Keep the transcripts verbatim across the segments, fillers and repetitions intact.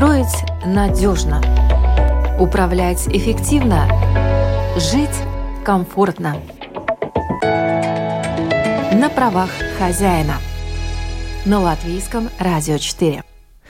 Строить надежно. Управлять эффективно. Жить комфортно. На правах хозяина. На Латвийском радио четыре.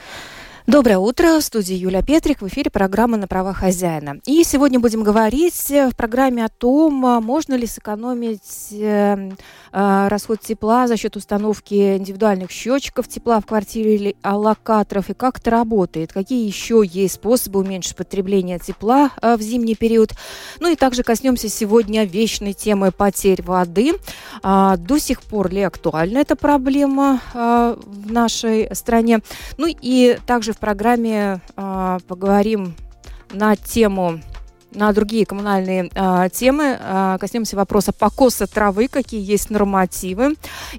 Доброе утро. В студии Юлия Петрик. В эфире программа «На правах хозяина». И сегодня будем говорить в программе о том, можно ли сэкономить э, э, расход тепла за счет установки индивидуальных счетчиков тепла в квартире или локаторов, и как это работает. Какие еще есть способы уменьшить потребление тепла э, в зимний период. Ну и также коснемся сегодня вечной темы потерь воды. Э, до сих пор ли актуальна эта проблема э, в нашей стране? Ну и также в программе э, поговорим на тему, на другие коммунальные э, темы. Э, коснемся вопроса покоса травы, какие есть нормативы.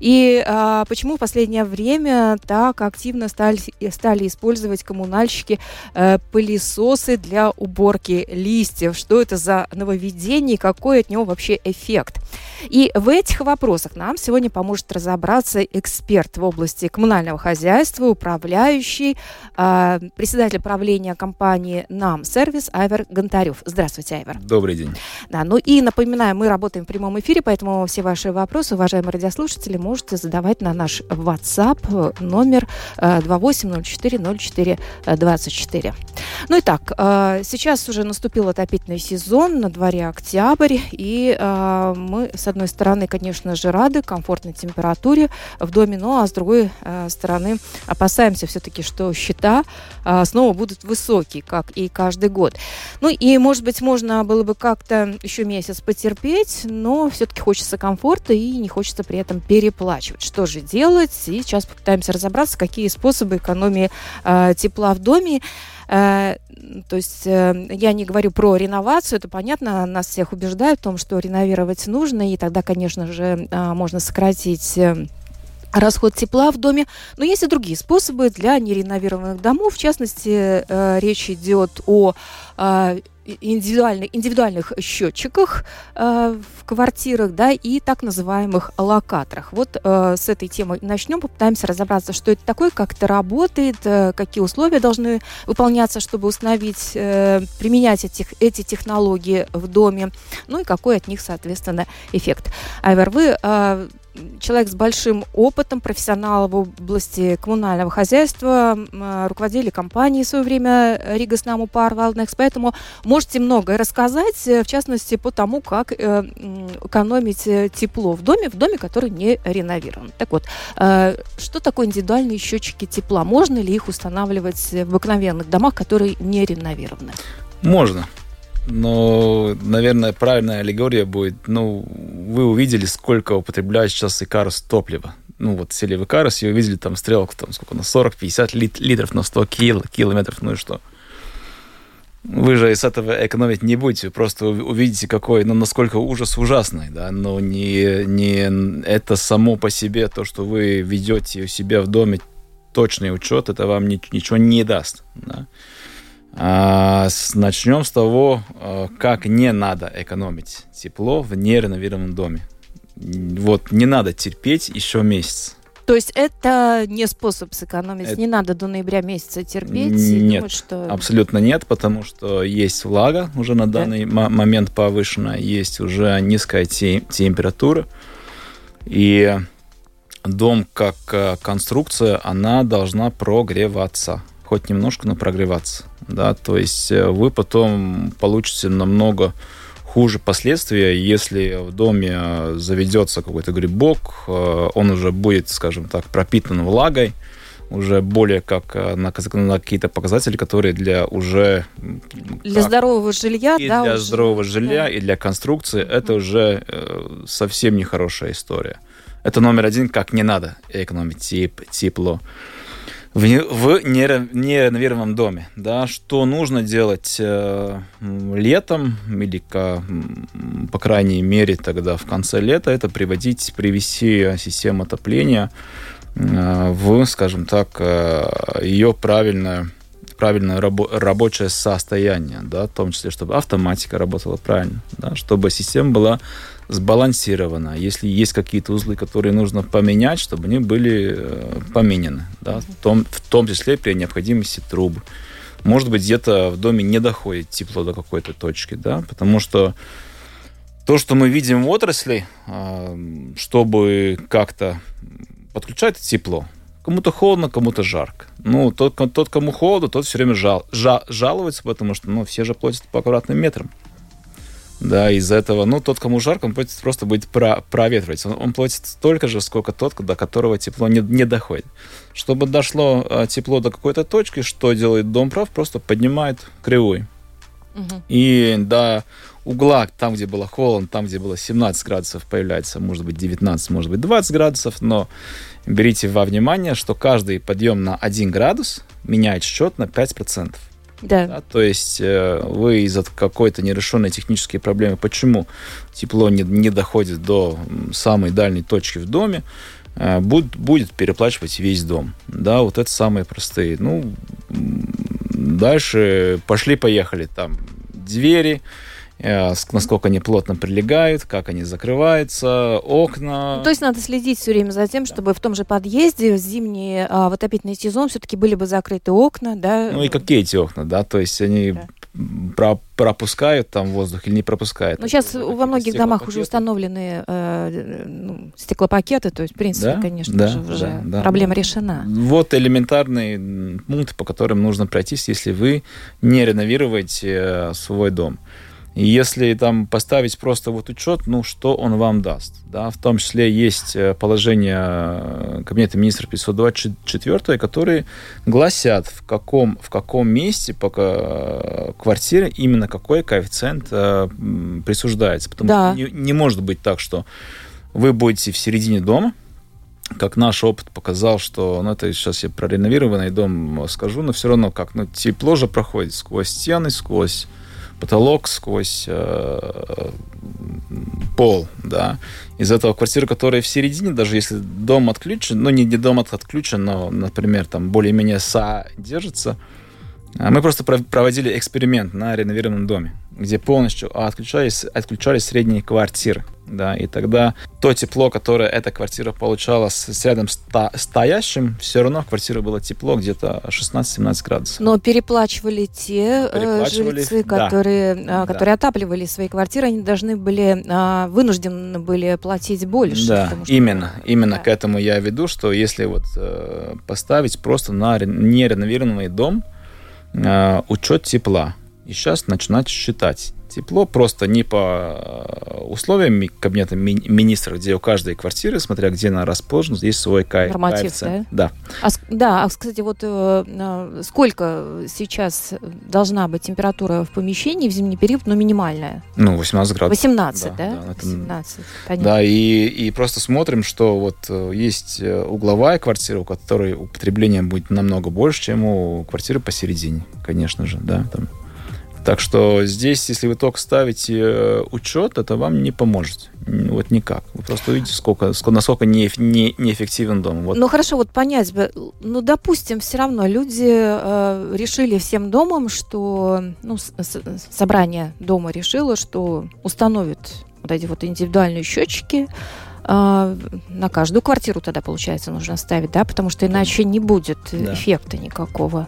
И э, почему в последнее время так активно стали, стали использовать коммунальщики э, пылесосы для уборки листьев. Что это за нововведение и какой от него вообще эффект? И в этих вопросах нам сегодня поможет разобраться эксперт в области коммунального хозяйства, управляющий, э, председатель правления компании «Нам Сервис» Айвар Гонтарев. Здравствуйте, Айвар. Добрый день. Да, ну и напоминаю, мы работаем в прямом эфире, поэтому все ваши вопросы, уважаемые радиослушатели, можете задавать на наш WhatsApp номер два восемь ноль четыре ноль четыре двадцать четыре. Ну и так, сейчас уже наступил отопительный сезон, на дворе октябрь, и мы, с одной стороны, конечно же, рады комфортной температуре в доме, ну а с другой стороны, опасаемся все-таки, что счета снова будут высокие, как и каждый год. Ну и, может быть, можно было бы как-то еще месяц потерпеть, но все-таки хочется комфорта и не хочется при этом переплачивать. Что же делать? И сейчас попытаемся разобраться, какие способы экономии э, тепла в доме. Э, то есть э, я не говорю про реновацию, это понятно, нас всех убеждают в том, что реновировать нужно, и тогда, конечно же, э, можно сократить э, расход тепла в доме. Но есть и другие способы для нереновированных домов. В частности, э, речь идет о э, индивидуальных, индивидуальных счетчиках э, в квартирах, да, и так называемых локаторах. Вот э, с этой темы начнем, попытаемся разобраться, что это такое, как это работает, э, какие условия должны выполняться, чтобы установить, э, применять этих, эти технологии в доме, ну и какой от них, соответственно, эффект. Айвар, вы э, человек с большим опытом, профессионал в области коммунального хозяйства, э, руководили компанией в свое время Ригас Наму Pārvaldnieks, поэтому можете многое рассказать, в частности, по тому, как э, экономить тепло в доме, в доме, который не реновирован. Так вот, э, что такое индивидуальные счетчики тепла? Можно ли их устанавливать в обыкновенных домах, которые не реновированы? Можно. Но, наверное, правильная аллегория будет, ну, вы увидели, сколько употребляет сейчас Икарус топлива. Ну, вот сели в Икарус и увидели там стрелку, там, сколько, на сорок-пятьдесят лит- литров на сто кил- километров, ну и что? Вы же из этого экономить не будете, вы просто увидите, какой, ну, насколько ужас ужасный, да, но не, не это само по себе, то, что вы ведете у себя в доме точный учет, это вам ни, ничего не даст, да. А, с, начнем с того, как не надо экономить тепло в нереновированном доме. Вот, не надо терпеть еще месяц. То есть это не способ сэкономить, это... не надо до ноября месяца терпеть? Нет, и думать, что... абсолютно нет, потому что есть влага уже на данный да. м- момент повышенная, есть уже низкая те- температура, и дом как конструкция, она должна прогреваться, хоть немножко, но прогреваться. Да? То есть вы потом получите намного хуже последствия, если в доме заведется какой-то грибок, он уже будет, скажем так, пропитан влагой, уже более как на, на какие-то показатели, которые для уже... Для как, здорового жилья, и да? для уже, здорового жилья, да. И для конструкции mm-hmm. это уже э, совсем нехорошая история. Это номер один, как не надо экономить теп, тепло. В, в нереновированном доме, да, что нужно делать э, летом или, ка, по крайней мере, тогда в конце лета, это приводить, привести систему отопления э, в, скажем так, э, ее правильное, правильное рабо- рабочее состояние, да, в том числе, чтобы автоматика работала правильно, да, чтобы система была сбалансирована. Если есть какие-то узлы, которые нужно поменять, чтобы они были э, поменены. Да? В, том, в том числе при необходимости трубы. может быть, где-то в доме не доходит тепло до какой-то точки, да, потому что то, что мы видим в отрасли, чтобы как-то подключать тепло, кому-то холодно, кому-то жарко. Ну, тот, тот кому холодно, тот все время жал, жа, жалуется, потому что, ну, все же платят по квадратным метрам. Да, из-за этого, ну, тот, кому жарко, он платит, просто будет про, проветривать. Он, он платит столько же, сколько тот, до которого тепло не, не доходит. Чтобы дошло а, тепло до какой-то точки, что делает Домправ? Просто поднимает кривую. Угу. И до угла, там, где было холодно, там, где было семнадцать градусов, появляется, может быть, девятнадцать, может быть, двадцать градусов, но берите во внимание, что каждый подъем на один градус меняет счет на пять процентов. Да. Да, то есть э, вы из-за какой-то нерешенной технической проблемы, почему тепло не, не доходит до самой дальней точки в доме, э, будет, будет переплачивать весь дом. Да, вот это самые простые. Ну, дальше пошли-поехали. Там двери, э, насколько они плотно прилегают, как они закрываются, окна. Ну, то есть надо следить все время за тем, чтобы да. в том же подъезде в зимний а, в отопительный сезон все-таки были бы закрыты окна, да? Ну и какие эти окна, да? То есть они да. про- пропускают там воздух или не пропускают? Ну сейчас во многих домах уже установлены э, ну, стеклопакеты, то есть в принципе, да? конечно да, же, уже да, да. проблема решена. Вот элементарные пункты, по которым нужно пройтись, если вы не реновируете свой дом. И если там поставить просто вот учет, ну, что он вам даст? Да? В том числе есть положение Кабинета министров пятьсот двадцать четыре, которые гласят, в каком, в каком месте по квартире именно какой коэффициент присуждается. Потому да. что не, не может быть так, что вы будете в середине дома, как наш опыт показал, что, ну, это сейчас я про реновированный дом скажу, но все равно как, ну, тепло же проходит сквозь стены, сквозь потолок, сквозь э, пол, да. Из этого квартира, которая в середине, даже если дом отключен, ну, не, не дом отключен, но, например, там более-менее содержится, мы просто проводили эксперимент на реновированном доме, где полностью отключались, отключались средние квартиры. Да, и тогда то тепло, которое эта квартира получала с, с рядом ста, стоящим, все равно в квартире было тепло где-то шестнадцать-семнадцать градусов. Но переплачивали те переплачивали, жильцы, да, которые, да. которые отапливали свои квартиры, они должны были, вынуждены были платить больше. Да, потому, что... именно, именно да. к этому я веду, что если вот поставить просто на нереновированный дом учет тепла, и сейчас начинать считать. Тепло просто не по условиям Кабинета министров, где у каждой квартиры, смотря где она расположена, есть свой коэффициент. Да? Да. А, да, а, кстати, вот э, сколько сейчас должна быть температура в помещении в зимний период, ну, минимальная? Ну, восемнадцать градусов. восемнадцать, да? да? да это... восемнадцать, понятно. Да, и, и просто смотрим, что вот есть угловая квартира, у которой употребление будет намного больше, чем у квартиры посередине, конечно же, да, там. Так что здесь, если вы только ставите учет, это вам не поможет. Вот никак. Вы просто увидите, сколько, сколько, насколько не, не, неэффективен дом. Вот. Ну, хорошо, вот понять бы. Ну, допустим, все равно люди э, решили всем домом, что... Ну, с, с, собрание дома решило, что установит вот эти вот индивидуальные счетчики. Э, на каждую квартиру тогда, получается, нужно ставить, да? Потому что иначе не будет да. эффекта никакого.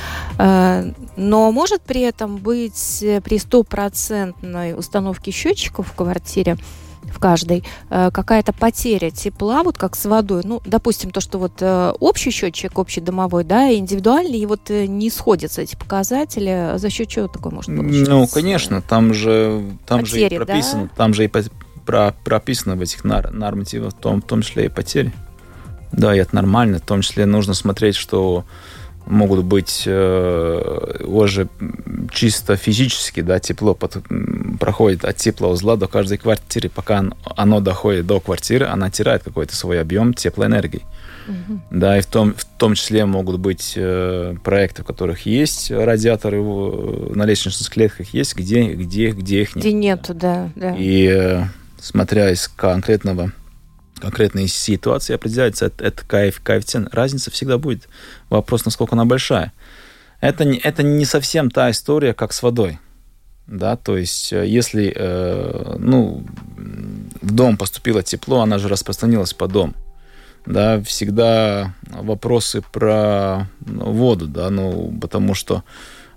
Но может при этом быть при стопроцентной установке счетчиков в квартире, в каждой, какая-то потеря тепла, вот как с водой. Ну, допустим, то, что вот общий счетчик, общедомовой, да, и индивидуальный, и вот не сходятся эти показатели. За счет чего такое может получиться? Ну, конечно, там же, там потери, же и прописано, да? там же и про, прописано в этих нар- нормативах, в том, в том числе и потери. Да, и это нормально. В том числе нужно смотреть, что могут быть э, уже чисто физически, да, тепло под, проходит от теплоузла до каждой квартиры. Пока оно доходит до квартиры, она теряет какой-то свой объем теплоэнергии. Mm-hmm. Да, и в том, в том числе могут быть э, проекты, в которых есть радиаторы в, на лестничных клетках, есть, где, где, где их нет. Где нету, да. да. И э, смотря из конкретного конкретной ситуации определяется это коэффициент. Разница всегда будет. Вопрос, насколько она большая. Это не, это не совсем та история, как с водой. Да? То есть, если э, ну, в дом поступило тепло, она же распространилась по дому. Да? Всегда вопросы про воду, да? Ну, потому что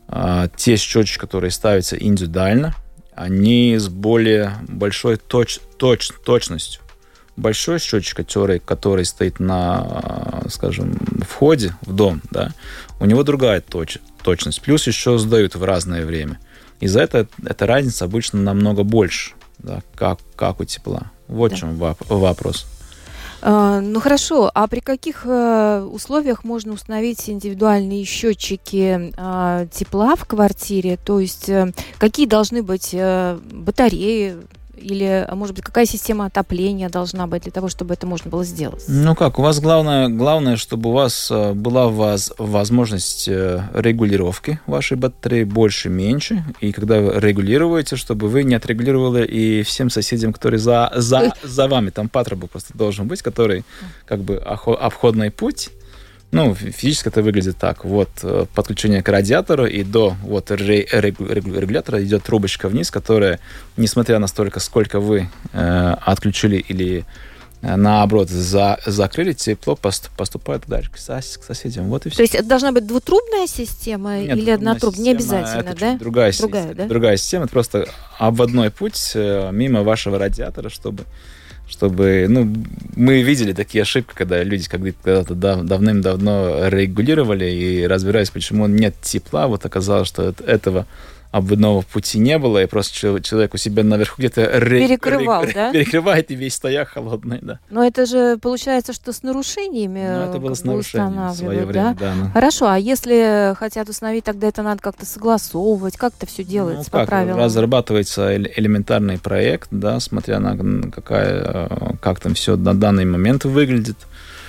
А, те счетчики, которые ставятся индивидуально, они с более большой точ, точ, точностью. Большой счетчик, который, который стоит на, скажем, входе в дом, да, у него другая точ, точность. Плюс еще сдают в разное время. Из-за этого эта разница обычно намного больше, да, как, как у тепла. Вот да. в чем вопрос. А, ну хорошо, а при каких а, условиях можно установить индивидуальные счетчики а, тепла в квартире? То есть а, какие должны быть а, батареи? Или, может быть, какая система отопления должна быть для того, чтобы это можно было сделать? Ну как, у вас главное, главное, чтобы у вас была воз, возможность регулировки вашей батареи больше-меньше. И когда вы регулируете, чтобы вы не отрегулировали и всем соседям, которые за, за, за вами, там патрубок просто должен быть, который как бы обходный путь. Ну, физически это выглядит так. Вот подключение к радиатору, и до вот регулятора идет трубочка вниз, которая, несмотря на столько, сколько вы э, отключили или э, наоборот за, закрыли, тепло поступает дальше к, сос, к соседям. Вот и все. То есть это должна быть двутрубная система? Нет, или однотрубная? Не обязательно, это да? Другая, другая, система, да? другая система. Это просто обводной путь э, мимо вашего радиатора, чтобы... чтобы, ну, мы видели такие ошибки, когда люди когда-то дав- давным-давно регулировали и разбирались, почему нет тепла, вот оказалось, что этого обводного пути не было, и просто человек у себя наверху где-то ре- перекрывал, ре- да? перекрывает, и весь стояк холодный, да. Но это же получается, что с нарушениями ну, это было с нарушениями в свое время, да? Да, ну. Хорошо, а если хотят установить, тогда это надо как-то согласовывать, как это все делается ну, по как? правилам? Разрабатывается элементарный проект, да, смотря на какая, как там все на данный момент выглядит.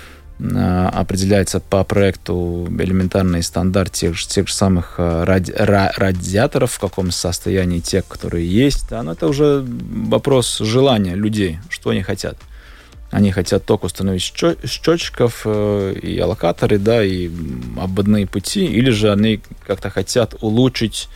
Определяется по проекту элементарный стандарт тех же, тех же самых ради, ра, радиаторов, в каком состоянии те, которые есть. Да, но это уже вопрос желания людей, что они хотят. Они хотят только установить счетчиков и аллокаторы, да, и обводные пути, или же они как-то хотят улучшить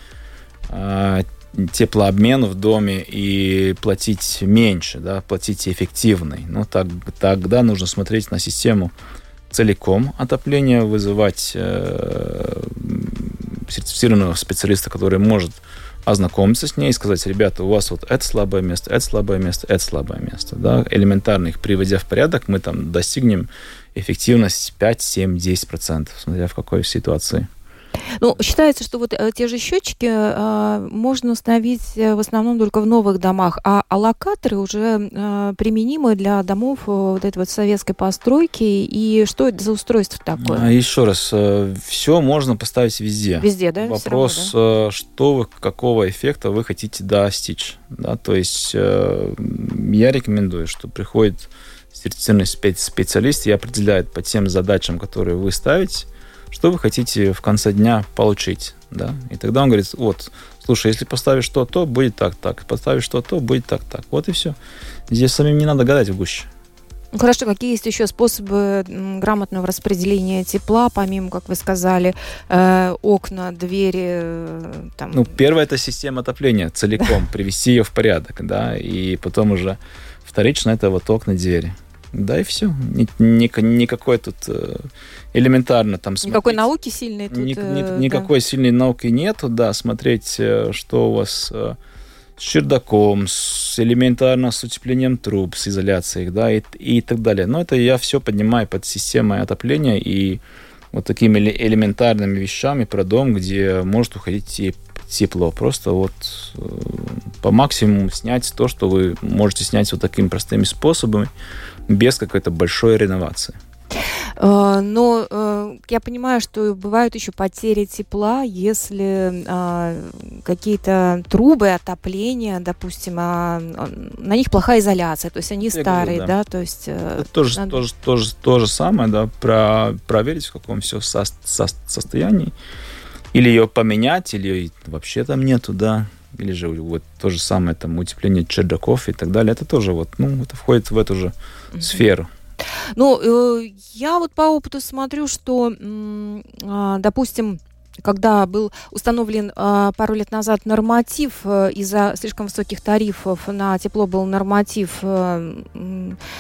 э, теплообмен в доме и платить меньше, да, платить эффективный. Ну, так, тогда нужно смотреть на систему целиком отопления, вызывать э, сертифицированного специалиста, который может ознакомиться с ней и сказать: ребята, у вас вот это слабое место, это слабое место, это слабое место. Да? Элементарно их приводя в порядок, мы там достигнем эффективность пять, семь, десять процентов, смотря в какой ситуации. Ну, считается, что вот э, те же счетчики э, можно установить в основном только в новых домах, а аллокаторы уже э, применимы для домов э, вот этой вот советской постройки. И что это за устройство такое? А, еще раз, э, все можно поставить везде. Везде, да? Вопрос, равно, да? э, что вы, какого эффекта вы хотите достичь. Да? То есть э, я рекомендую, что приходит сертифицированный специалист и определяет по тем задачам, которые вы ставите, что вы хотите в конце дня получить, да? И тогда он говорит: вот, слушай, если поставишь то, то будет так, так, поставишь то, то будет так, так. Вот и все. Здесь самим не надо гадать в гуще. Ну, хорошо, какие есть еще способы грамотного распределения тепла, помимо, как вы сказали, э, окна, двери? Э, там... Ну, первое — это система отопления целиком, привести ее в порядок, да, и потом уже вторично — это вот окна, двери. Да, и все. Ни, ни, никакой тут э, элементарно там смотреть. Никакой науки сильной тут... Ни, ни, э, никакой да. сильной науки нету, да, смотреть, э, что у вас э, с чердаком, с элементарно с утеплением труб, с изоляцией, да, и, и так далее. Но это я все поднимаю под системой отопления и вот такими элементарными вещами про дом, где может уходить тепло. Просто вот э, по максимуму снять то, что вы можете снять вот такими простыми способами, без какой-то большой реновации. Но я понимаю, что бывают еще потери тепла, если какие-то трубы отопления, допустим, на них плохая изоляция, то есть они Я старые, говорю, да. да, то есть... Это тоже, надо... тоже, тоже, то же самое, да, про, проверить, в каком все со, со, состоянии, или ее поменять, или вообще там нету, да, или же вот то же самое, там, утепление чердаков и так далее, это тоже вот, ну, это входит в эту же mm-hmm. сферу. Ну, я вот по опыту смотрю, что, допустим, когда был установлен пару лет назад норматив, из-за слишком высоких тарифов на тепло был норматив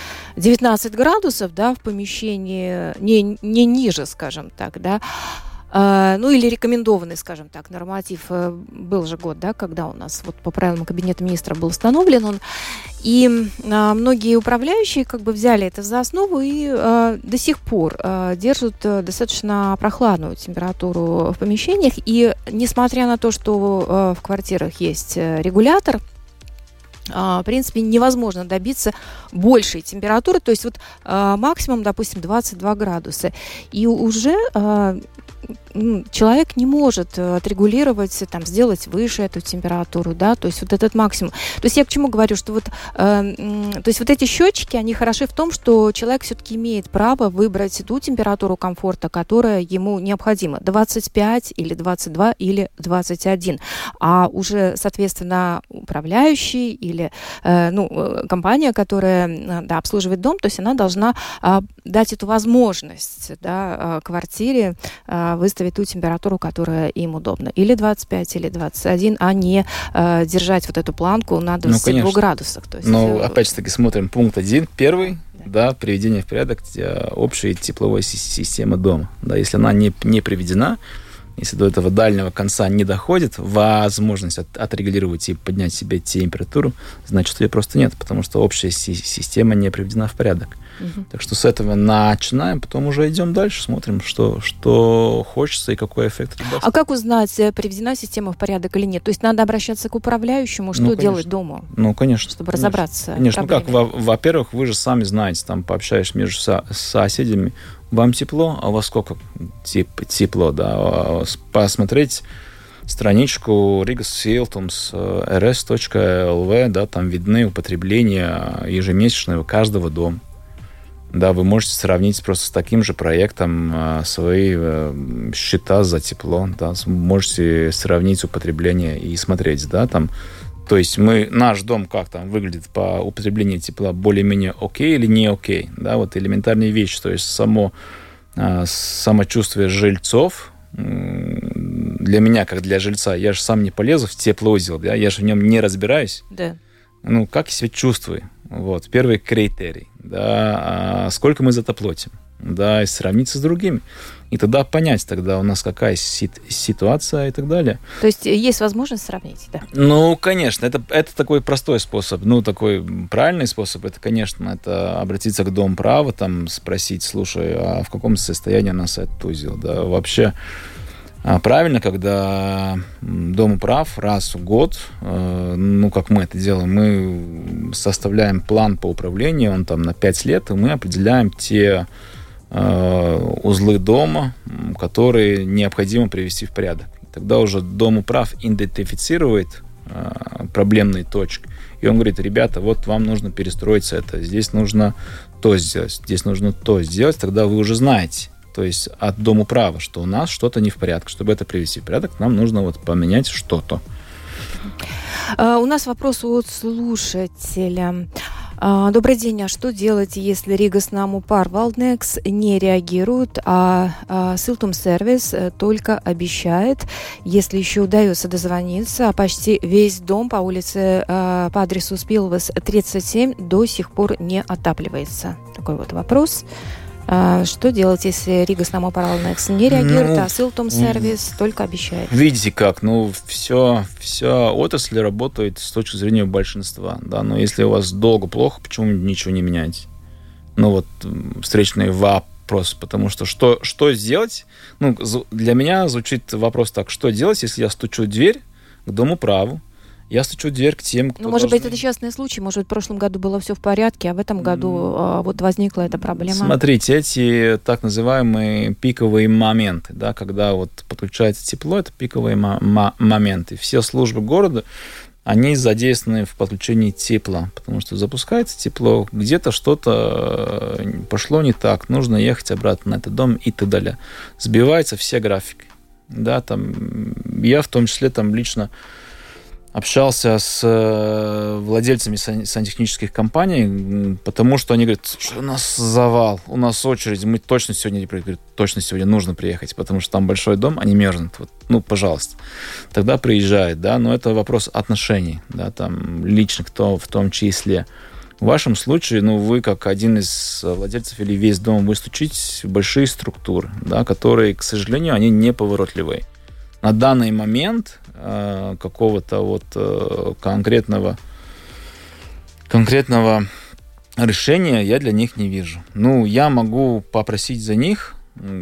девятнадцать градусов, да, в помещении, не, не ниже, скажем так, да, Uh, ну или рекомендованный, скажем так, норматив. Uh, был же год, да, когда у нас вот по правилам Кабинета министров был установлен он. И uh, многие управляющие как бы взяли это за основу и uh, до сих пор uh, держат uh, достаточно прохладную температуру в помещениях. И несмотря на то, что uh, в квартирах есть uh, регулятор, в принципе, невозможно добиться большей температуры, то есть вот э, максимум, допустим, двадцать два градуса. И уже э, человек не может отрегулировать, там, сделать выше эту температуру, да, то есть вот этот максимум. То есть я к чему говорю, что вот, э, то есть вот эти счетчики, они хороши в том, что человек все-таки имеет право выбрать ту температуру комфорта, которая ему необходима, двадцать пять или двадцать два или двадцать один. А уже, соответственно, управляющий или э, ну, компания, которая да, обслуживает дом, то есть она должна э, дать эту возможность, да, э, квартире э, выставить ту температуру, которая им удобна. Или двадцать пять, или двадцать один, а не э, держать вот эту планку на двадцати двух ну, градусах. То есть, Но э, опять же таки смотрим пункт один, первый, да, да приведение в порядок общей тепловой системы дома. Да, если она не, не приведена, если до этого дальнего конца не доходит, возможность от, отрегулировать и поднять себе температуру, значит, ее просто нет, потому что общая си- система не приведена в порядок. Угу. Так что с этого начинаем, потом уже идем дальше, смотрим, что, что хочется и какой эффект это даст. А как узнать, приведена система в порядок или нет? То есть надо обращаться к управляющему, что ну, делать дома? Ну, конечно. Чтобы конечно. разобраться. Конечно, ну как, во- во-первых, вы же сами знаете, там пообщаешься между со- соседями, вам тепло, а у вас сколько теп- тепло, да? Посмотреть страничку Rigas Siltums эр эс точка эл ви, да, там видны употребления ежемесячного каждого дома. Да, вы можете сравнить просто с таким же проектом э, свои э, счета за тепло, да, можете сравнить употребление и смотреть, да, там. То есть мы, наш дом как там выглядит по употреблению тепла более-менее окей или не окей, да, вот элементарные вещи, то есть само э, самочувствие жильцов, э, для меня, как для жильца, я же сам не полезу в теплоузел, да, я же в нем не разбираюсь. Да. Ну, как я себя чувствую? Вот, первый критерий, да, а сколько мы за это платим, да, и сравниться с другими. И тогда понять, тогда у нас какая сит- ситуация и так далее. То есть есть возможность сравнить, да? Ну, конечно, это, это такой простой способ, ну, такой правильный способ, это, конечно, это обратиться к Домправу, там, спросить, слушай, а в каком состоянии у нас этот узел, да, вообще... Правильно, когда Домуправ раз в год, ну, как мы это делаем, мы составляем план по управлению, он там на пять лет, и мы определяем те узлы дома, которые необходимо привести в порядок. Тогда уже Домуправ идентифицирует проблемные точки, и он говорит, ребята, вот вам нужно перестроить это, здесь нужно то сделать, здесь нужно то сделать, тогда вы уже знаете. То есть от Домуправа, что у нас что-то не в порядке. Чтобы это привести в порядок, нам нужно вот поменять что-то. Uh, у нас вопрос от слушателя. Uh, добрый день. А что делать, если Rigas Namu Pārvaldnieks не реагирует, а uh, Siltumservice uh, только обещает, если еще удается дозвониться, а почти весь дом по улице uh, по адресу Спиловас тридцать семь до сих пор не отапливается? Такой вот вопрос. А что делать, если Rigas Namu Pārvaldnieks не реагирует, ну, а Siltumservice только обещает? Видите как, ну, все, все отрасль работает с точки зрения большинства, да, но если у вас долго плохо, почему ничего не меняете? Ну, вот, встречный вопрос, потому что что, что сделать? Ну, для меня звучит вопрос так, что делать, если я стучу в дверь к Домуправу, я стучу в дверь к тем, кто Ну, может должны... быть, это частный случай. Может быть, в прошлом году было все в порядке, а в этом году mm. вот возникла эта проблема. Смотрите, эти так называемые пиковые моменты, да, когда вот подключается тепло, это пиковые м- м- моменты. Все службы города, они задействованы в подключении тепла, потому что запускается тепло, где-то что-то пошло не так, нужно ехать обратно на этот дом и так далее. Сбиваются все графики. Да, там, я в том числе там лично общался с владельцами сантехнических компаний, потому что они говорят, слушай, у нас завал, у нас очередь, мы точно сегодня, говорят, точно сегодня нужно приехать, потому что там большой дом, они мерзнут. Вот, ну, пожалуйста. Тогда приезжает, да, но это вопрос отношений, да, там личных, кто в том числе. В вашем случае, ну, вы как один из владельцев или весь дом, вы стучите в большие структуры, да, которые, к сожалению, они неповоротливые. На данный момент э, какого-то вот э, конкретного, конкретного решения я для них не вижу. Ну, я могу попросить за них,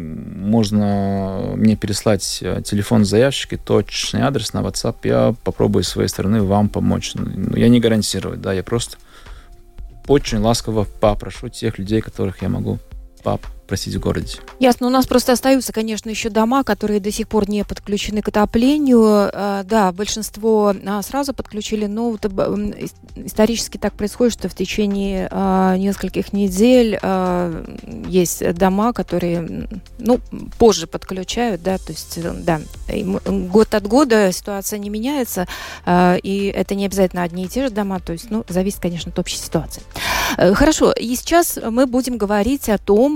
можно мне переслать телефон заявщика, точный адрес на WhatsApp, я попробую с своей стороны вам помочь. Но я не гарантирую, да, я просто очень ласково попрошу тех людей, которых я могу попросить в городе. Ясно. У нас просто остаются, конечно, еще дома, которые до сих пор не подключены к отоплению. Да, большинство сразу подключили, но вот исторически так происходит, что в течение нескольких недель есть дома, которые, ну, позже подключают, да, то есть, да, год от года ситуация не меняется, и это не обязательно одни и те же дома, то есть, ну, зависит, конечно, от общей ситуации. Хорошо, и сейчас мы будем говорить о том,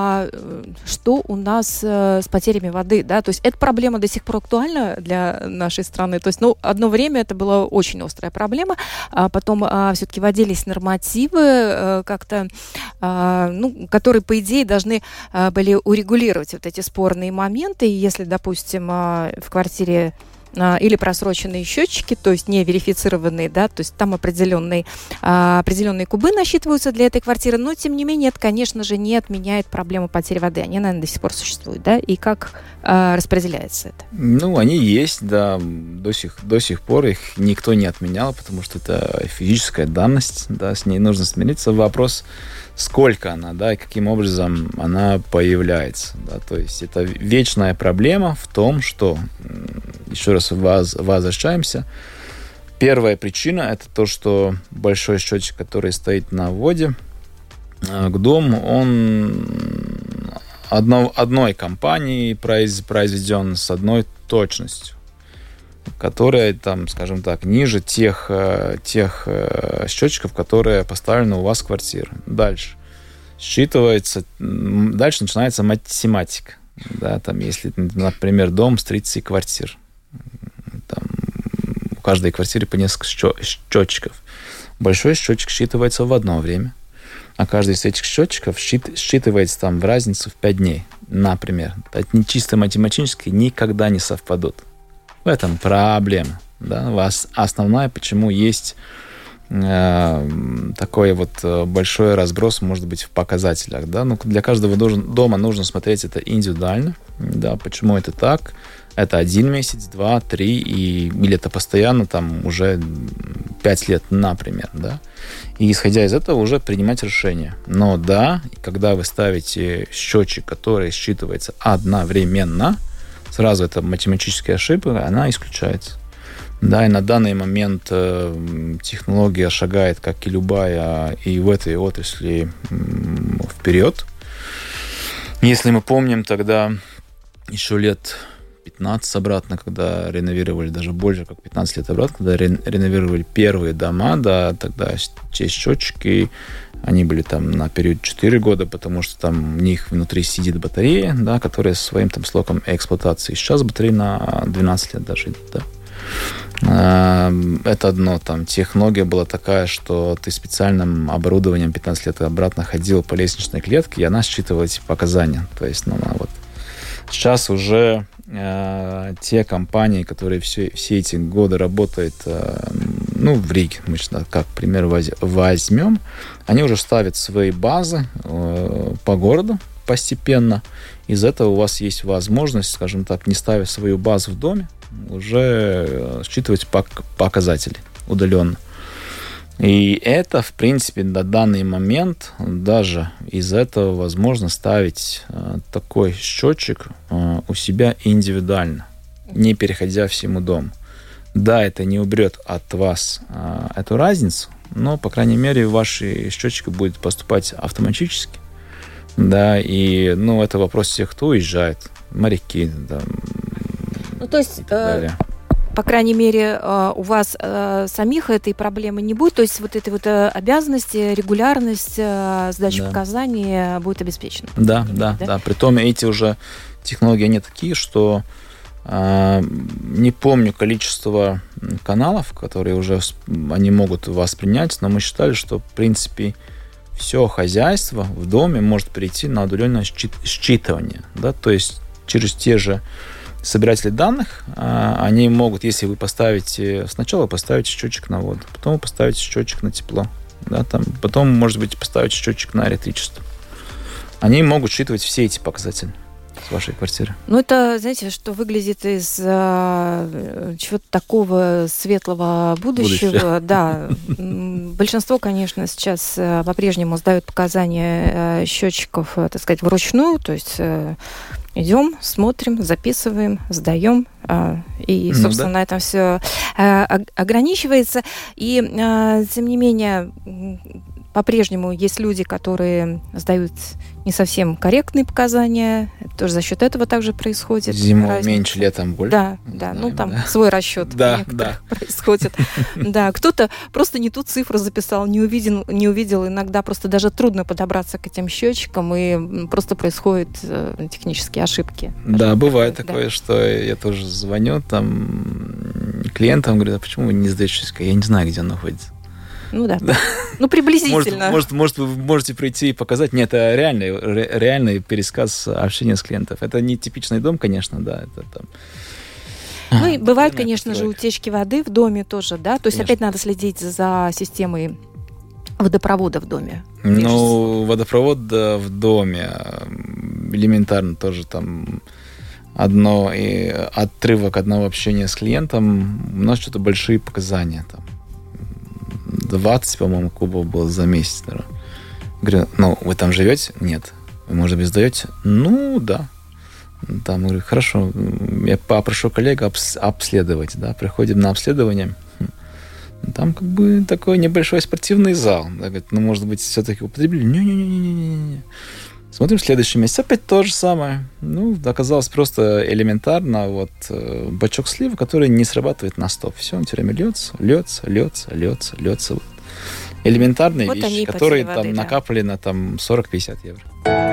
что у нас с потерями воды, да, то есть эта проблема до сих пор актуальна для нашей страны, то есть, ну, одно время это была очень острая проблема, а потом а, все-таки вводились нормативы а, как-то, а, ну, которые, по идее, должны а, были урегулировать вот эти спорные моменты, и если, допустим, а, в квартире или просроченные счетчики, то есть не верифицированные, да, то есть там определенные, а, определенные кубы насчитываются для этой квартиры, но, тем не менее, это, конечно же, не отменяет проблему потери воды. Они, наверное, до сих пор существуют, да, и как а, распределяется это? Ну, они есть, да, до сих, до сих пор их никто не отменял, потому что это физическая данность, да, с ней нужно смириться. Вопрос, сколько она, да, и каким образом она появляется, да, то есть это вечная проблема в том, что, еще раз воз, возвращаемся, первая причина это то, что большой счетчик, который стоит на вводе к дому, он одно, одной компании произведен с одной точностью, которая, там, скажем так, ниже тех, тех счетчиков, которые поставлены у вас в квартире. Дальше считывается, дальше начинается математика. Да, там, если, например, дом с тридцать квартир, там, у каждой квартиры по несколько счетчиков. Большой счетчик считывается в одно время, а каждый из этих счетчиков считывается там в разницу в пять дней, например. Это чисто математически никогда не совпадут. В этом проблема. Да? У вас основная, почему есть э, такой вот большой разброс, может быть, в показателях. Да? Ну, для каждого дома нужно смотреть это индивидуально. Да? Почему это так? Это один месяц, два, три, и, или это постоянно там уже пять лет, например. Да? И исходя из этого уже принимать решение. Но да, когда вы ставите счетчик, который считывается одновременно, сразу эта математическая ошибка, она исключается. Да, и на данный момент э, технология шагает, как и любая, и в этой отрасли э, вперед. Если мы помним, тогда еще лет пятнадцать обратно, когда реновировали, даже больше, как пятнадцать лет обратно, когда реновировали первые дома, да, тогда те счетчики, они были там на период четыре года, потому что там у них внутри сидит батарея, да, которая со своим там сроком эксплуатации. Сейчас батарея на двенадцать лет даже идет, да. Это одно, там технология была такая, что ты специальным оборудованием пятнадцать лет обратно ходил по лестничной клетке, и она считывала эти показания. То есть, ну, вот. Сейчас уже э, те компании, которые все, все эти годы работают, э, ну, в Риге, мы сейчас как пример возьмем, они уже ставят свои базы э, по городу постепенно. Из этого у вас есть возможность, скажем так, не ставя свою базу в доме, уже считывать показатели удаленно. И это, в принципе, на данный момент даже из этого возможно ставить э, такой счетчик э, у себя индивидуально, не переходя всему дому. Да, это не уберет от вас э, эту разницу, но, по крайней мере, ваши счетчики будут поступать автоматически. Да, и, ну, это вопрос тех, кто уезжает, моряки, да, ну, то есть, э, по крайней мере, э, у вас э, самих этой проблемы не будет, то есть вот этой вот э, обязанности, регулярность, э, сдача да. показаний будет обеспечена. Да, да, да, да. Притом эти уже технологии, они такие, что Не помню количество каналов, которые уже они могут воспринять, но мы считали, что, в принципе, все хозяйство в доме может перейти на удаленное считывание. Да? То есть через те же собиратели данных, они могут, если вы поставите, сначала поставите счетчик на воду, потом вы поставите счетчик на тепло, да, там, потом, может быть, поставите счетчик на электричество. Они могут считывать все эти показатели с вашей квартиры. Ну, это, знаете, что выглядит из а, чего-то такого светлого будущего. Будущее. Да. Большинство, конечно, сейчас а, по-прежнему сдают показания а, счетчиков, а, так сказать, вручную, то есть а, идем, смотрим, записываем, сдаем, а, и, собственно, ну, да. на этом все а, ограничивается. И, а, тем не менее, по-прежнему есть люди, которые сдают не совсем корректные показания. Тоже за счет этого также происходит. Зимой разница. Меньше, летом больше. Да, да. Знаем, ну там да. свой расчет да, да. происходит. Да, кто-то просто не ту цифру записал, не увидел, не увидел. Иногда просто даже трудно подобраться к этим счетчикам, и просто происходят технические ошибки. Да, бывает такое, что я тоже звоню там клиентам, говорю, а почему вы не сдаете счетчик? Я не знаю, где он находится. Ну да, да. Ну приблизительно. Может, может, может, вы можете прийти и показать. Нет, это реальный, ре, реальный пересказ общения с клиентом. Это не типичный дом, конечно, да. Это там... Ну и бывают, конечно же, утечки воды в доме тоже, да. То есть конечно. Опять надо следить за системой водопровода в доме. Ну, водопровод да, в доме элементарно тоже там одно и отрывок одного общения с клиентом. У нас что-то большие показания там. двадцать, по-моему, кубов было за месяц. Наверное. Говорю, ну, вы там живете? Нет. Вы, может быть, сдаете? Ну, да. Там, говорю, хорошо, я попрошу коллегу обс- обследовать, да, приходим на обследование. Там как бы такой небольшой спортивный зал. Да, говорит, ну, может быть, все-таки употребили? Не-не-не-не-не. Смотрим следующий месяц. Опять то же самое. Ну, оказалось просто элементарно. Вот э, бачок слива, который не срабатывает на стоп. Все, он все время льется, льется, льется, льется, льется. Вот. Элементарные вот вещи, которые там воды, накапали да. на там сорок-пятьдесят евро.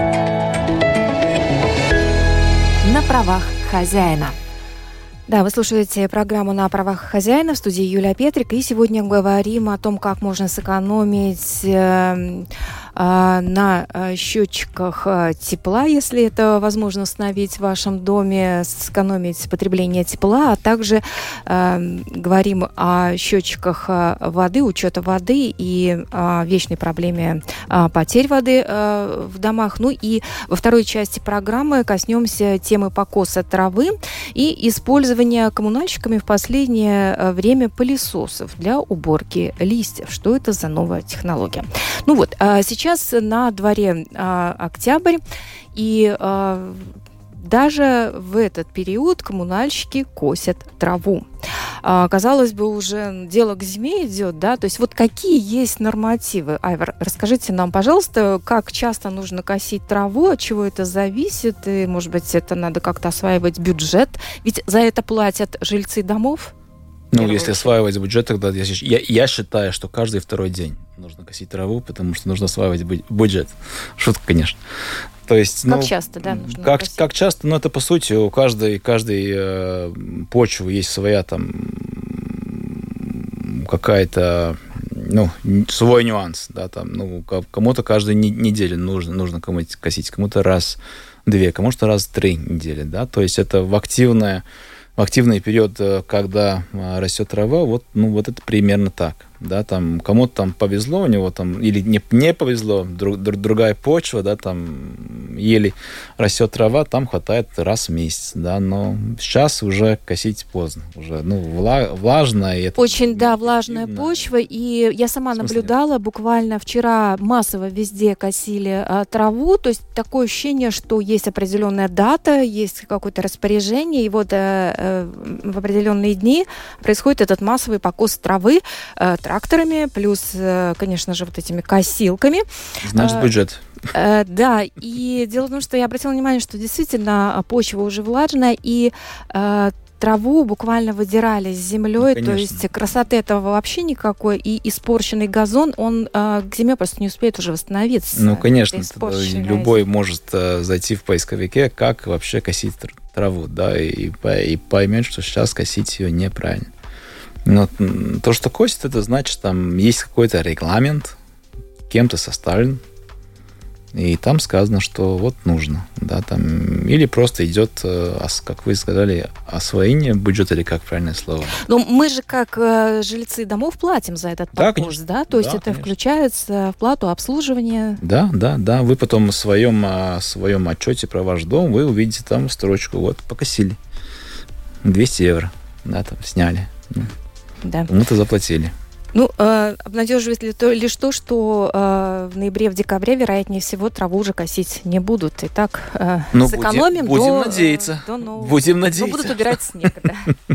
На правах хозяина. Да, вы слушаете программу «На правах хозяина», в студии Юлия Петрик, и сегодня говорим о том, как можно сэкономить э, э, на счетчиках тепла, если это возможно установить в вашем доме, сэкономить потребление тепла, а также э, говорим о счетчиках воды, учета воды и о вечной проблеме э, потерь воды э, в домах. Ну и во второй части программы коснемся темы покоса травы и использования коммунальщиками в последнее время пылесосов для уборки листьев. Что это за новая технология? Ну вот, сейчас на дворе октябрь, и даже в этот период коммунальщики косят траву. Казалось бы, уже дело к зиме идет, да? То есть вот какие есть нормативы? Айвар, расскажите нам, пожалуйста, как часто нужно косить траву, от чего это зависит, и, может быть, это надо как-то осваивать бюджет? Ведь за это платят жильцы домов? Ну, если очередь. осваивать бюджет, тогда я, я, я считаю, что каждый второй день нужно косить траву, потому что нужно осваивать бюджет. Шутка, конечно. То есть, как ну, часто, да, нужно как, как часто, ну, это, по сути, у каждой, каждой э, почвы есть своя там какая-то, ну, свой нюанс, да, там, ну, кому-то каждую неделю нужно, нужно кому-то косить, кому-то раз две, кому-то раз три недели, да, то есть это в активное, в активный период, когда растет трава, вот, ну, вот это примерно так. Да, там кому-то там повезло, у него там, или не, не повезло, друг, друг, другая почва, да, там еле растет трава, там хватает раз в месяц, да, но сейчас уже косить поздно, уже, ну, вла, влажно. И это очень, да, влажная почва, и я сама наблюдала, буквально вчера массово везде косили а, траву, то есть такое ощущение, что есть определенная дата, есть какое-то распоряжение, и вот а, а, в определенные дни происходит этот массовый покос травы, а, тракторами, плюс, конечно же, вот этими косилками. Значит, бюджет. Uh, да, и дело в том, что я обратила внимание, что действительно почва уже влажная, и uh, траву буквально выдирали с землей, Ну, то есть красоты этого вообще никакой, и испорченный газон, он э, к зиме просто не успеет уже восстановиться. Ну, конечно, любой зима. может э, зайти в поисковике, как вообще косить траву, да, и, и поймет, что сейчас косить ее неправильно. Но то, что косит, это значит, там есть какой-то регламент, кем-то составлен, и там сказано, что вот нужно, да, там, или просто идет, как вы сказали, освоение бюджета, или как правильное слово? Но мы же, как э, жильцы домов, платим за этот да, покос, да? То есть да, это конечно. Включается в плату обслуживания? Да, да, да. Вы потом в своем, в своем отчете про ваш дом, вы увидите там строчку, вот, покосили. двести евро, да, там, сняли. Да. Кому-то заплатили. Ну, э, обнадеживает ли то, лишь то, что э, в ноябре, в декабре, вероятнее всего, траву уже косить не будут. Итак, э, ну, сэкономим будем, до... будем надеяться. До нового... Будем надеяться. Но будут убирать снег, да.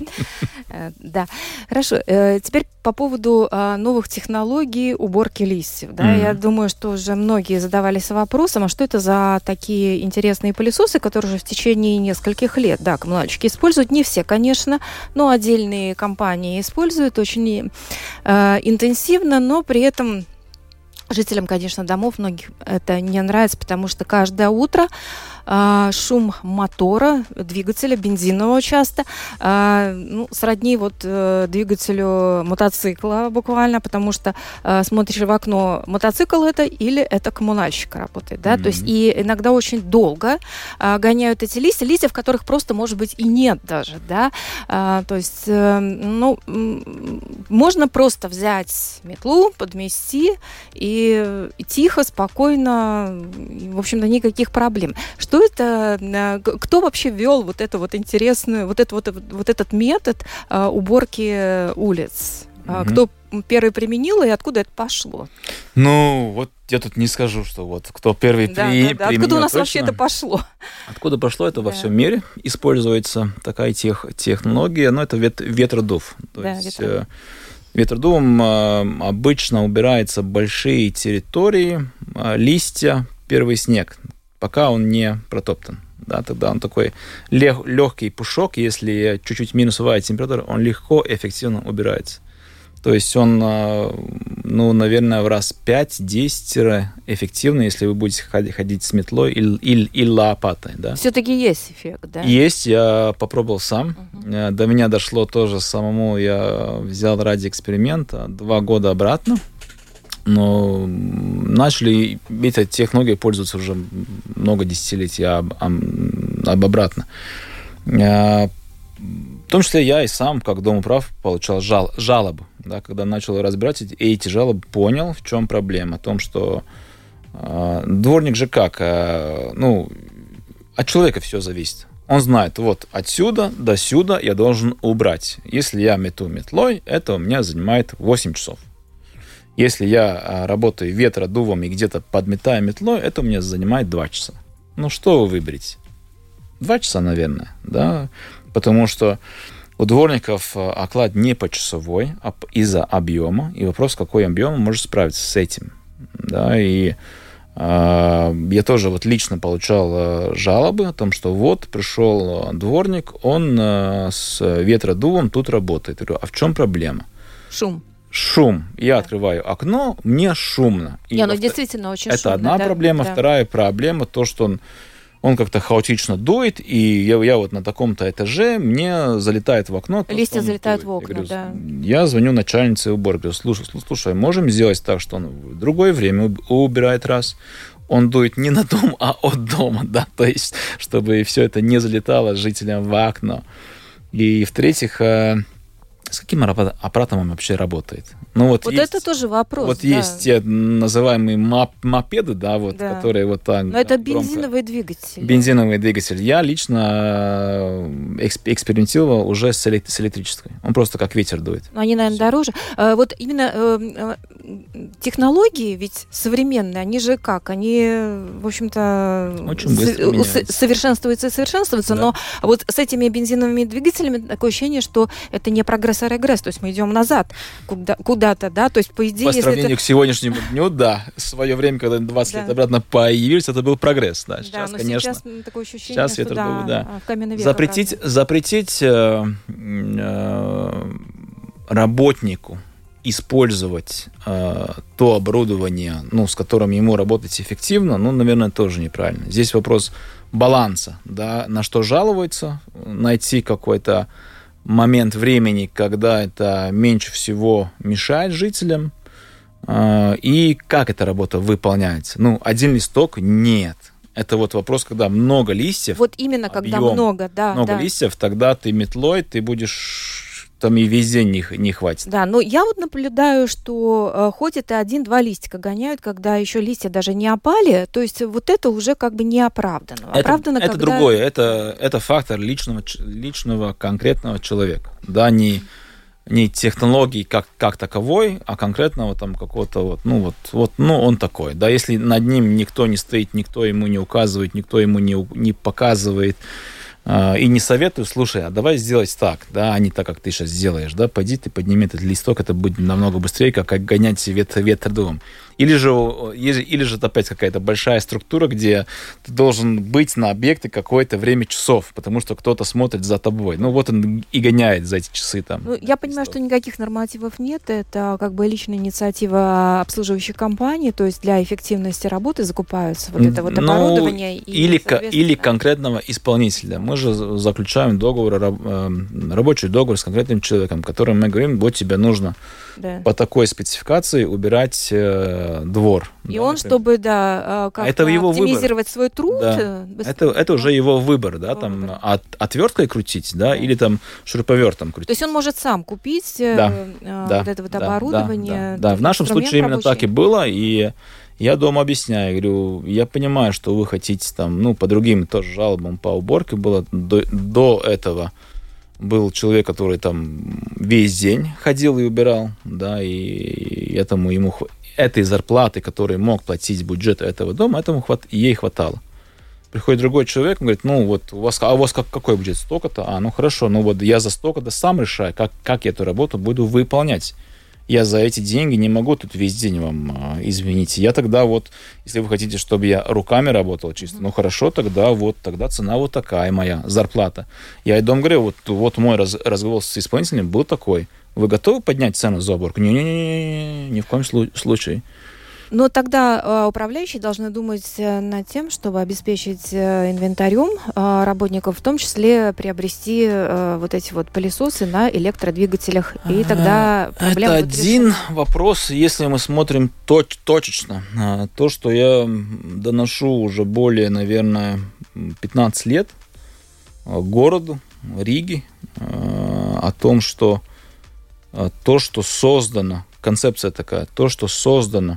Да, хорошо. Теперь по поводу новых технологий уборки листьев. Я думаю, что уже многие задавались вопросом, а что это за такие интересные пылесосы, которые уже в течение нескольких лет, да, коммунальщики используют. Не все, конечно, но отдельные компании используют очень интенсивно, но при этом жителям, конечно, домов многих это не нравится, потому что каждое утро а, шум мотора, двигателя, бензинового часто, а, ну, сродни вот а, двигателю мотоцикла буквально, потому что а, смотришь в окно, мотоцикл это или это коммунальщик работает, да, mm-hmm. то есть и иногда очень долго а, гоняют эти листья, листья, в которых просто, может быть, и нет даже, да, а, то есть, а, ну, можно просто взять метлу, подмести и, и тихо, спокойно, в общем-то, никаких проблем. Что это, кто вообще ввел вот эту вот интересную, вот, это, вот, вот этот метод а, уборки улиц? Mm-hmm. Кто первый применил и откуда это пошло? Ну, вот я тут не скажу, что вот кто первый да, при, да, да. применил. Откуда у нас точно. вообще это пошло? Откуда пошло, это да. во всем мире используется такая тех, технология, но это вет, ветродув. То да, есть, ветродув. Ветродувом э, обычно убираются большие территории, э, листья, первый снег, пока он не протоптан. Да, тогда он такой лег, легкий пушок, если чуть-чуть минусовая температура, он легко, эффективно убирается. То есть он, ну, наверное, в раз пять-десять эффективно, если вы будете ходить с метлой или, или, или лопатой. Да? Все-таки есть эффект, да? Есть, я попробовал сам. Uh-huh. До меня дошло тоже самому, я взял ради эксперимента два года обратно. Но начали этой технологией пользоваться уже много десятилетий об, об, об обратно. В том числе я и сам, как домоуправ, получал жал, жалобы. Да, когда начал разбирать эти, эти жалобы, понял, в чем проблема. О том, что э, дворник же как, э, ну, от человека все зависит. Он знает, вот отсюда до сюда я должен убрать. Если я мету метлой, это у меня занимает восемь часов. Если я э, работаю ветродувом и где-то подметаю метлой, это у меня занимает два часа. Ну, что вы выберете? два часа, наверное, да, потому что у дворников оклад не почасовой, а из-за объема. И вопрос, какой объем может справиться с этим. Да, и э, я тоже вот лично получал э, жалобы о том, что вот пришел дворник, он э, с ветродувом тут работает. Я говорю, а в чем проблема? Шум. Шум. Я да. открываю окно, мне шумно. И не, ну действительно очень это шумно. Это одна да, проблема. да. Вторая проблема, то, что он Он как-то хаотично дует, и я, я вот на таком-то этаже, мне залетает в окно. Листья залетают дует. в окна, я говорю, да. Я звоню начальнице уборки, говорю, слушай, слушай, можем сделать так, что он в другое время убирает раз, он дует не на дом, а от дома, да, то есть, чтобы все это не залетало жителям в окно. И в-третьих, с каким аппаратом он вообще работает? Ну, вот вот есть, это тоже вопрос. Вот да. есть те называемые моп- мопеды, да, вот, да. которые вот так. Но это громко... бензиновый двигатель. Бензиновый двигатель. Я лично эксп- экспериментировал уже с, элект- с электрической. Он просто как ветер дует. Но они, наверное, Все. дороже. А, вот именно э, технологии ведь современные, они же как? Они, в общем-то, Очень быстро с- совершенствуются и совершенствуются, да. но вот с этими бензиновыми двигателями такое ощущение, что это не прогресс прогресс и регресс, то есть мы идем назад куда- куда-то, да, то есть по идее... По сравнению это... к сегодняшнему дню, да, в свое время, когда двадцать да. лет обратно появились, это был прогресс, да, сейчас, да, но конечно... сейчас такое ощущение, сейчас что это, да, да. в каменный век запретить, обратно. запретить э, э, работнику использовать э, то оборудование, ну, с которым ему работать эффективно, ну, наверное, тоже неправильно. Здесь вопрос баланса, да, на что жалуется, найти какой-то момент времени, когда это меньше всего мешает жителям, э, и как эта работа выполняется. Ну, один листок нет. Это вот вопрос, когда много листьев. Вот именно, когда объем, много, да. Много да. листьев, тогда ты метлой, ты будешь... Там и весь день не, не хватит. Да, но я вот наблюдаю, что э, хоть это один-два листика гоняют, когда еще листья даже не опали, то есть вот это уже как бы не оправдано. оправдано это, это когда... другое, это, это фактор личного, личного конкретного человека. Да, не, не технологии как, как таковой, а конкретного там какого-то вот, ну вот, вот, ну он такой. Да, если над ним никто не стоит, никто ему не указывает, никто ему не, не показывает, и не советую, слушай, а давай сделать так, да, а не так, как ты сейчас сделаешь, да, пойди ты подними этот листок, это будет намного быстрее, как, как гонять ветер, ветер дом. Или же, или, или же это опять какая-то большая структура, где ты должен быть на объекте какое-то время часов, потому что кто-то смотрит за тобой. Ну, вот он и гоняет за эти часы там. Ну, я понимаю, что никаких нормативов нет, это как бы личная инициатива обслуживающей компании, то есть для эффективности работы закупаются вот это вот оборудование. Ну, или, и, или конкретного исполнителя. Мы же заключаем договор, рабочий договор с конкретным человеком, которым мы говорим, вот тебе нужно да. по такой спецификации убирать э, двор. И да, он, например. чтобы да, как-то это его оптимизировать выбор. свой труд. Да. Это, это уже его выбор, да, там выбор. От, отверткой крутить, да, да, или там шуруповертом крутить. То есть он может сам купить да. э, да. вот это вот да. оборудование. Да, да. да. В нашем случае именно рабочий. так и было, и я дома объясняю, говорю, я понимаю, что вы хотите там, ну, по другим тоже жалобам по уборке было до, до этого. Был человек, который там весь день ходил и убирал, да, и этому ему этой зарплаты, которую мог платить бюджет этого дома, этому хват, ей хватало. Приходит другой человек, он говорит, ну вот у вас, а у вас как, какой бюджет? Столько-то? А, ну хорошо, ну вот я за столько-то сам решаю, как, как я эту работу буду выполнять. Я за эти деньги не могу тут весь день вам, извините. Я тогда вот, если вы хотите, чтобы я руками работал чисто, mm-hmm. ну хорошо, тогда вот, тогда цена вот такая моя, зарплата. Я и дома говорю, вот, вот мой раз, разговор с исполнителем был такой. Вы готовы поднять цену за уборку? Не-не-не, ни в коем случае. Но тогда э, управляющие должны думать э, над тем, чтобы обеспечить э, инвентарем э, работников, в том числе приобрести э, вот эти вот пылесосы на электродвигателях. И тогда проблема Это будет один решена. вопрос, если мы смотрим точ- точечно. То, что я доношу уже более, наверное, пятнадцать лет городу, Риге, о том, что то, что создано, концепция такая, то, что создано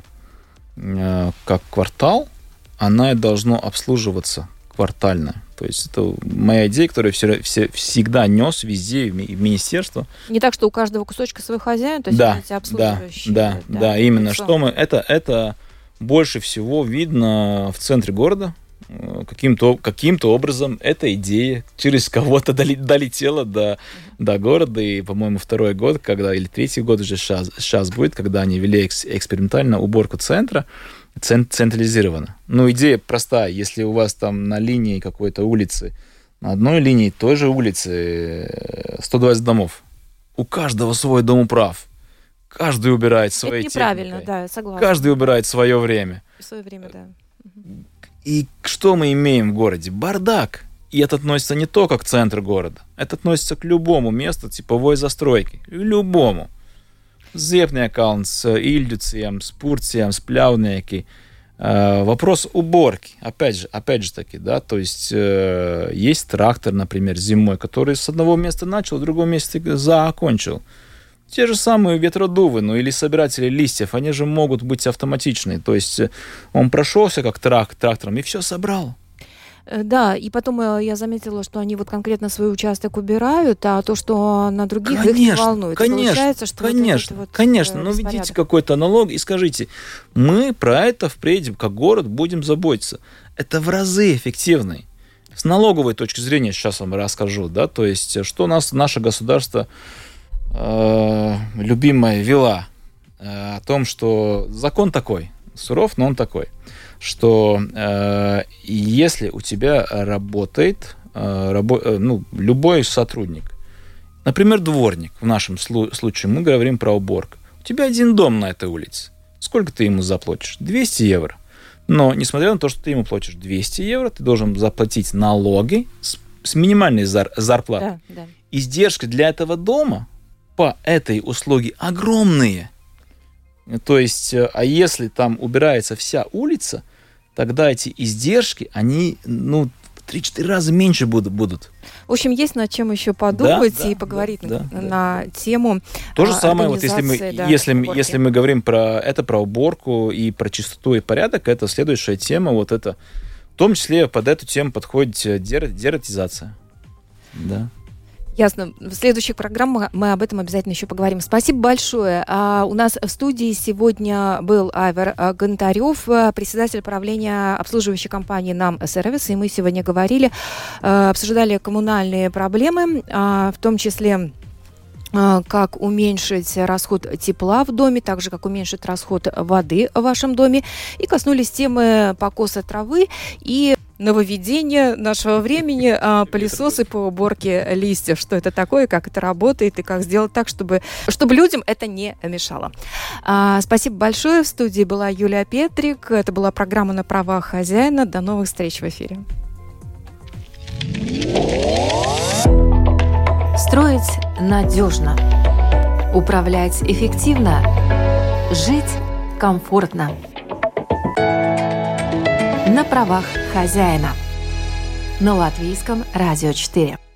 как квартал, она и должно обслуживаться квартально. То есть это моя идея, которую все, все, всегда нес везде, в министерство. Не так, что у каждого кусочка свой хозяин, то есть да, эти обслуживающие. Да, да, да, да, именно. Что мы, это, это больше всего видно в центре города. Каким-то, каким-то образом эта идея через кого-то долетела до, до города. И, по-моему, второй год, когда, или третий год уже сейчас, сейчас будет, когда они ввели экс, экспериментально уборку центра, централизированно. Ну, идея простая. Если у вас там на линии какой-то улицы, на одной линии той же улицы сто двадцать домов, у каждого свой домоуправ. Каждый убирает своей техникой. Это неправильно, да, согласна. Каждый убирает свое время. В свое время, да. И что мы имеем в городе? Бардак. И это относится не только к центру города. Это относится к любому месту типовой застройки. Любому. Зепния калns, Ильдюцием, Спурцием, Спляунеки. Э, вопрос уборки. Опять же, опять же таки, да, то есть э, есть трактор, например, зимой, который с одного места начал, в другом месте закончил. Те же самые ветродувы, ну или собиратели листьев, они же могут быть автоматичные. То есть он прошелся как трак, трактором и все собрал. Да, и потом я заметила, что они вот конкретно свой участок убирают, а то, что на других конечно, их не волнует. Конечно, Получается, что конечно, вот вот конечно. Но введите какой-то налог и скажите, мы про это впредь, как город, будем заботиться. Это в разы эффективнее. С налоговой точки зрения сейчас вам расскажу, да, то есть что у нас, наше государство э, любимая вела э, о том, что закон такой, суров, но он такой, что э, если у тебя работает э, рабо, э, ну, любой сотрудник, например, дворник, в нашем слу- случае мы говорим про уборку, у тебя один дом на этой улице, сколько ты ему заплатишь? двести евро. Но, несмотря на то, что ты ему платишь двести евро, ты должен заплатить налоги с, с минимальной зар- зарплатой. Да, да. Издержки для этого дома по этой услуге огромные. То есть, а если там убирается вся улица, тогда эти издержки, они, ну, в три-четыре раза меньше будут. будут. В общем, есть над чем еще подумать да, и да, поговорить да, на, да, на да. тему То же а, самое, вот если мы, да, если, уборки. если мы говорим про это, про уборку и про чистоту и порядок, это следующая тема, вот это, в том числе под эту тему подходит дер, дератизация. Да. Ясно. В следующих программах мы об этом обязательно еще поговорим. Спасибо большое. А, у нас в студии сегодня был Айвар Гонтарев, председатель правления обслуживающей компании «Нам Сервис». И мы сегодня говорили, обсуждали коммунальные проблемы, в том числе как уменьшить расход тепла в доме, так же, как уменьшить расход воды в вашем доме. И коснулись темы покоса травы и нововведение нашего времени, а, пылесосы по уборке листьев. Что это такое, как это работает и как сделать так, чтобы, чтобы людям это не мешало. А, спасибо большое. В студии была Юлия Петрик. Это была программа «На правах хозяина». До новых встреч в эфире. Строить надежно. Управлять эффективно. Жить комфортно. На правах хозяина. На Латвийском радио четыре.